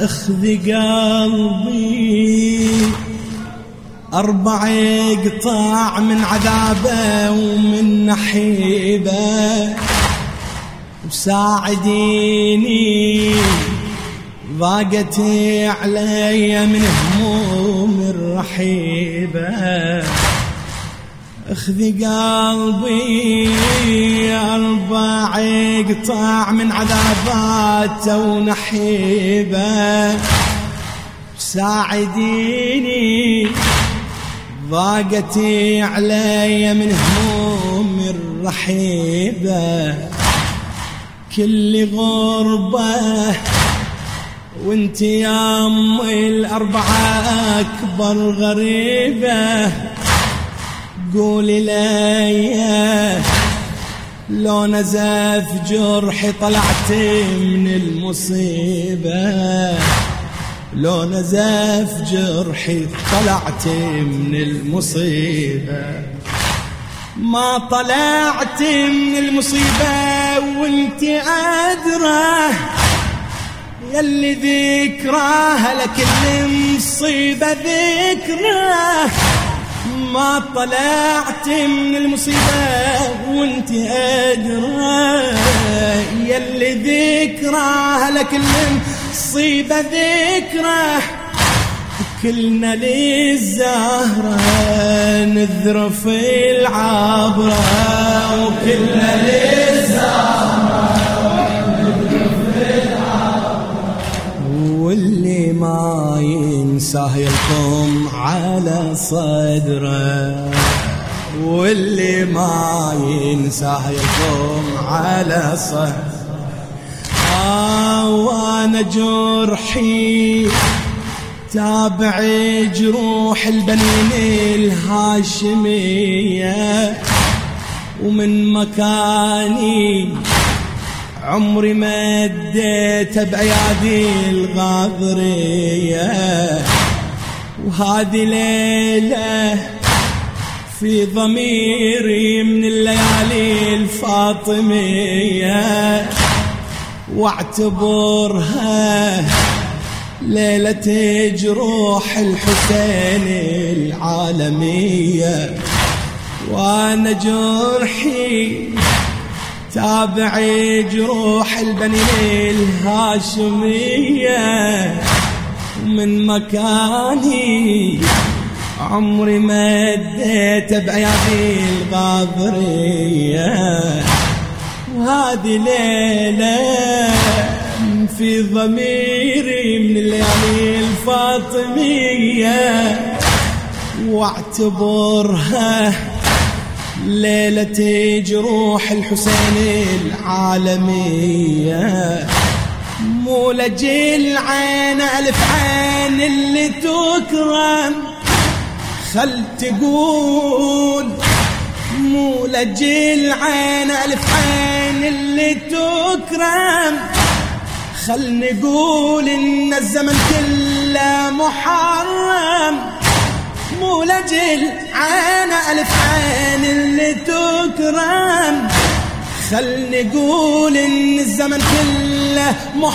اخذ قلبي 4 قطاع من عذابه ومن نحيبه، وساعديني ضاقت علي من هموم الرحيبة. اخذ قلبي 4 قطاع من عذاباته ونحيبه، ساعديني ضاقت علي من هموم الرحيبة. كل غربة وانت يا امي ال4 اكبر غريبة، قولي لي لو نزف جرحي طلعت من المصيبة، لو نزف جرحي طلعت من المصيبة. ما طلعت من المصيبة وانت أدرى يلي ذكراها لكل مصيبة ذكراه. ما طلعت من المصيبة وانت أدرى يلي ذكراها لكل مصيبة ذكراه. كلنا للزهرة نذرف العبرة، وكلنا للزهرة نذرف العبرة، واللي ما ينساه يلقم على صدره، واللي ما ينساه يلقم على صدره. وانا جرحي تابع جروح البنين الهاشمية، ومن مكاني عمري مديت بأيادي الغاضرية. وهذه ليلة في ضميري من الليالي الفاطمية، واعتبرها ليلة جروح الحسين العالمية. وانا جرحي تابع جروح البنين الهاشمية، ومن مكاني عمري مديت بأيادي الغاضرية. وهذه ليلة في ضميري من الليالي الفاطمية، واعتبرها ليلة جروح الحسين العالمية. مو لجل عين ألف عين اللي تكرم خل تقول، مو لجل عين ألف عين اللي تكرم خل نقول إن الزمن كله محرم. مو لجل عين ألف عين اللي تكرم خل نقول إن الزمن كله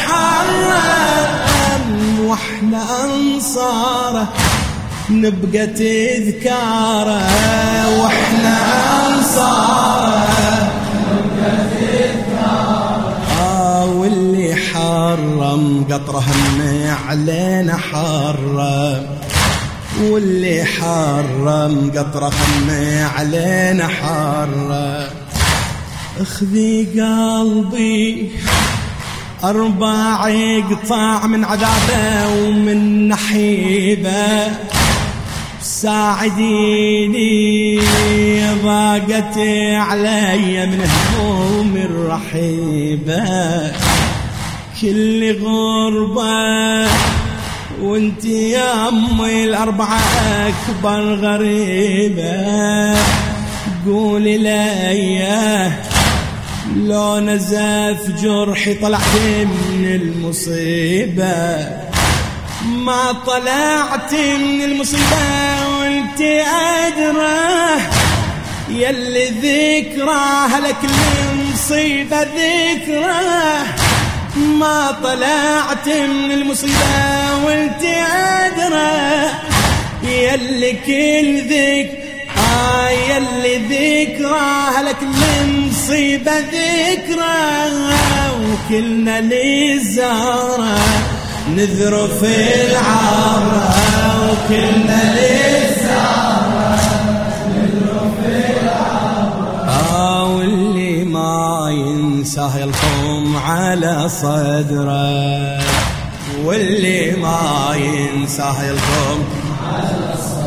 محرم. واحنا أنصاره نبقى تذكاره، واحنا أنصاره نبقى تذكاره. واللي حرم قطره من علينا حرم، واللي حرم قطره من علينا حرم. اخذي قلبي 4 قطاع من عذابه ومن نحيبه، ساعديني ضاقت علي من هموم الرحيبة. كل غربة وانت يا امي ال4 اكبر غريبة، قولي لي لو نزف جرحي طلعت من المصيبة. ما طلعت من المصيبة وانت أدرى يلي ذكراها لكل مصيبة ذكراه. ما طلعت من المصيبة وانت أدرى يلي كل يلي ذكرى لك المصيبة ذكرى وكلنا للزهرة نذر في العبرة وكلنا للزهرة نذر في العبرة واللي ما ينساه يلطم على صدره واللي ما ينساه يلطم على صدره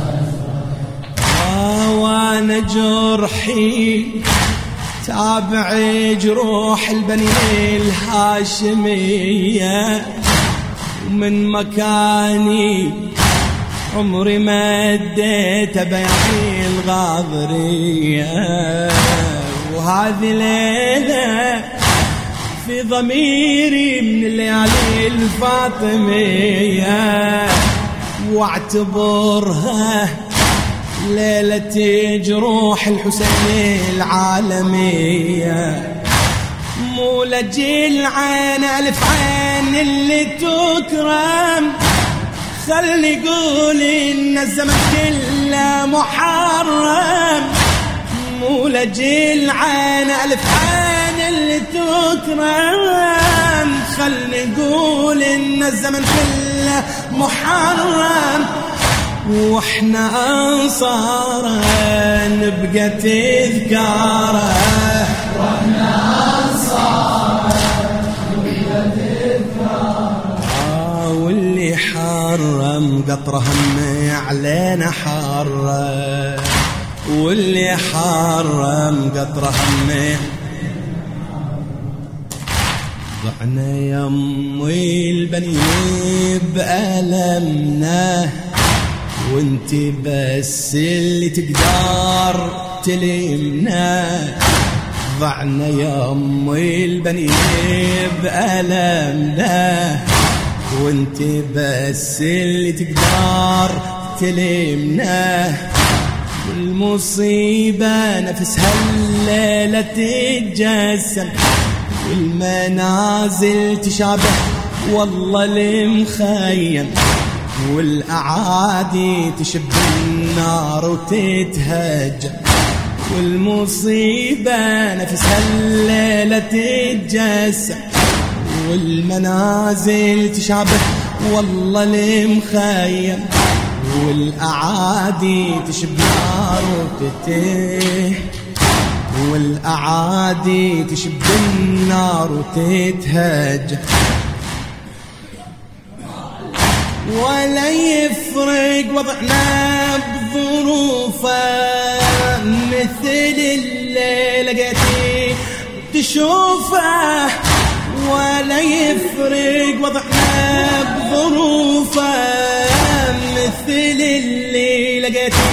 وانا جرحي تابع جروح البني الهاشمية ومن مكاني عمري ما اديت بيعي الغاضرية وهذه ليلة في ضميري من الليالي الفاطمية واعتبرها ليلة جروح الحسين العالمية مو لجل عين ألف عين اللي تكرم خلي يقول إن الزمن كله محرم مو لجل عين ألف عين اللي تكرم خلي يقول إن الزمن كله محرم واحنا انصاره نبقى تذكاره واحنا انصاره نبقى تذكاره واللي حرم قطره هم علينا حرم واللي حرم قطره هم ضعنا يمي البنين بألمنا وانت بس اللي تقدر تلمنا ضعنا يا امي البنين بألمنا وانت بس اللي تقدر تلمنا والمصيبة نفسها الليلة تتجسم والمنازل تشابه والله المخيم والأعادي تشب النار وتتهجم والمصيبة نفسها الليلة تتجسم والمنازل تشابه والله المخيم والأعادي تشب النار وتتهجم والأعادي تشب النار وتتهجم ولا يفرق وضعنا بظروفه مثل اللي لقيتي تشوفه ولا يفرق وضعنا بظروفه مثل اللي لقيتي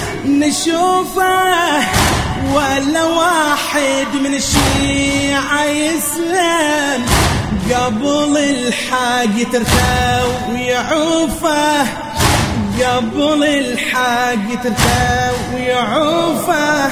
نشوفه ولا واحد من الشيعة يسلم قبل الحق ترتى ويعوفه قبل الحق ترتى ويعوفه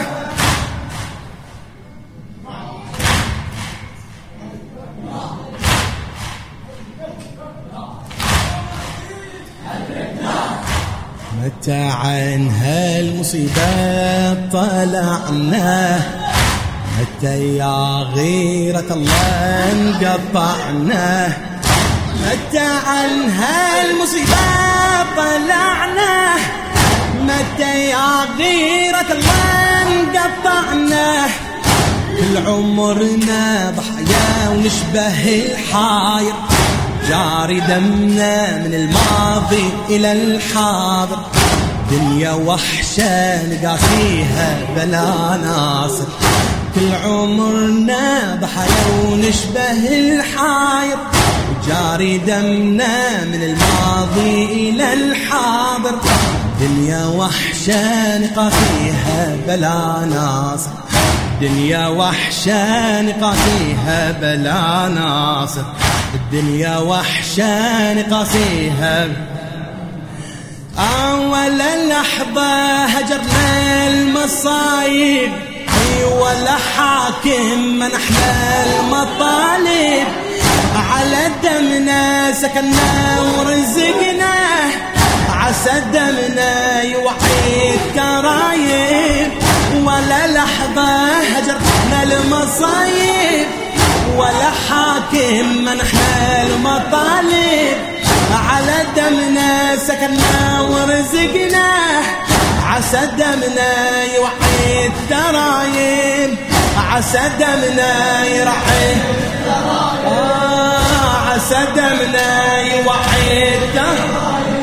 متى عن هالمصيبة طلعنا متى يا غيرة الله انقطعنا متى عن هالمصيبة طلعنا متى يا غيرة الله انقطعنا كل عمرنا ضحايا ونشبه الحاير جاري دمنا من الماضي إلى الحاضر دنيا وحشة نقاسيها بلا ناصر كل عمرنا ضحايا ونشبه الحاير جاري دمنا من الماضي إلى الحاضر دنيا وحشة نقاسيها بلا ناصر دنيا وحشة نقاسيها بلا ناصر الدنيا وحشة نقاسيها أول لحظة هجرنا المصايب ولا حاكم منحنا المطالب على دمنا سكننا ورزقنا، عسى دمنا يوحي الترايب، ولا لحظة هجرنا المصايب، ولا حاكم منحنا المطالب. على دمنا سكننا ورزقنا، عسى دمنا يوحي الترايب، عسى دمنا يرحي عسى دمنا يوحي الترايب.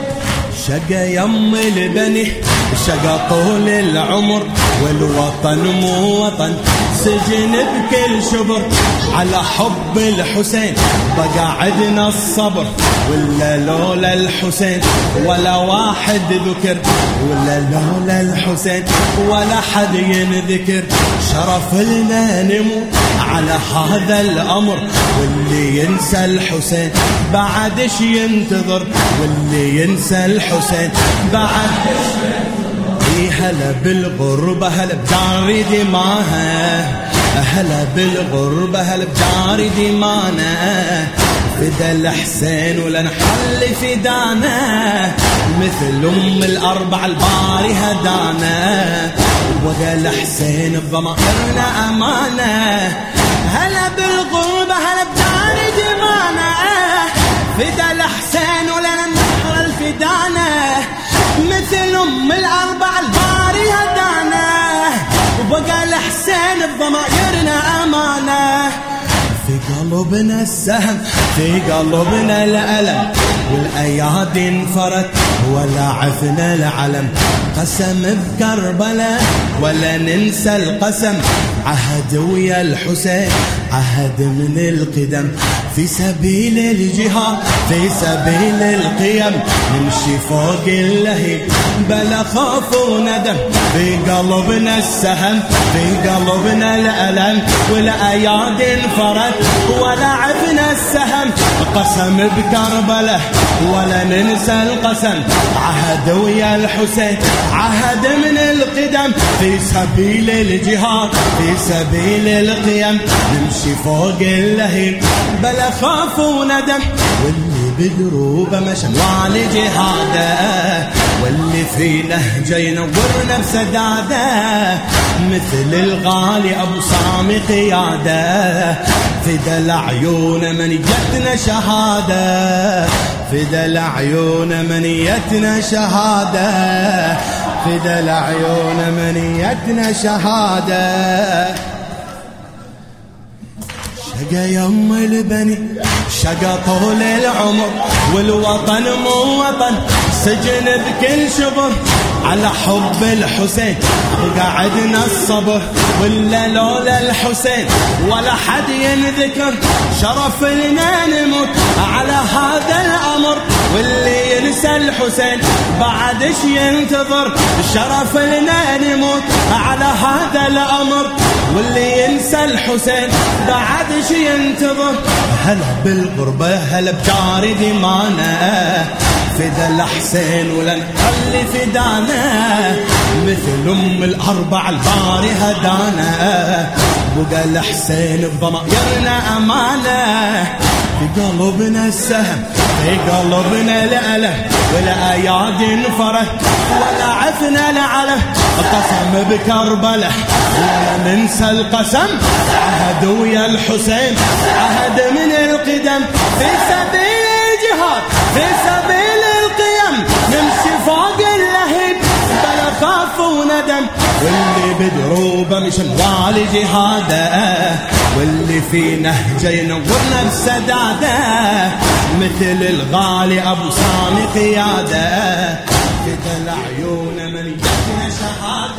شقى يم البني شقى طول العمر، والوطن مو وطن سجن بكل شبر. على حب الحسين بقى عدنا الصبر، ولا لولا الحسين ولا واحد ذكر، ولا لولا الحسين ولا حد ينذكر. شرف لنا نموت على هذا الأمر، واللي ينسى الحسين بعدش ينتظر، واللي ينسى الحسين بعدش ينتظر. هلا بالغربة هلا بدار دماها، هلا بالغربة هلا بدار دمانا. فدا الحسين ولا نحل فدانا، مثل أم الأربع الباري هدانا. وقال حسين بضمائرنا أمانة، هلا بالغربة هلا بدار دمانا. فدا الحسين ولا نحل فدانا، مثل أم الأربع الباري هدانا. وبقى الحسين بضمائرنا أمانة. في قلوبنا السهم في قلوبنا الألم، والأيادي انفرت ولا عفنا العلم. قسم بكربلاء ولا ننسى القسم، عهد ويا الحسين عهد من القدم. في سبيل الجهاد في سبيل القيم، نمشي فوق اللهيب بلا خوف وندم. في قلبنا السهم في قلبنا الألم، والأيادي انفرت ولا عفنا السهم. قسم بكربلاء ولا ننسى القسم، عهد ويا الحسين عهد من القدم. في سبيل الجهاد في سبيل القيم، نمشي فوق اللهيب بلا خوف وندم. واللي بدروبه مشى والي جهاده، واللي في نهجه ينورنا بسداده. مثل الغالي ابو سامي قياده، فدا العيون منيتنا شهاده، فدا العيون منيتنا شهاده، فدا العيون منيتنا شهاده. شقى يم البني شقى طول العمر، والوطن مو وطن سجن بكل شبر. على حب الحسين وقعدنا الصبر، ولا لولا الحسين ولا حد ينذكر. شرف لنا نموت على هذا الأمر، واللي ينسى الحسين بعدش ينتظر. شرف لنا نموت على هذا الأمر، واللي ينسى الحسين بعدش ينتظر. هلا بالغربة هلا بدار دمانا، فدا الحسين ولا نخلي فدانا. مثل أم الأربع الباري هدانا، بقى الحسين بضمائرنا أمانة. في قلوبنا السهم في قلوبنا الألم، والأيادي انفرت ولا عفنا العلم. قسم بكربلاء ولا ننسى القسم، عهد ويا الحسين عهد من القدم. في سبيل الجهاد في سبيل القيم، نمشي فوق اللهيب بلا خوف وندم. واللي بدروبه مشى والي جهاده، واللي في نهجه ينورنا بسداده. مثل الغالي ابو سامي قياده، كذا العيون منيتنا شهاده.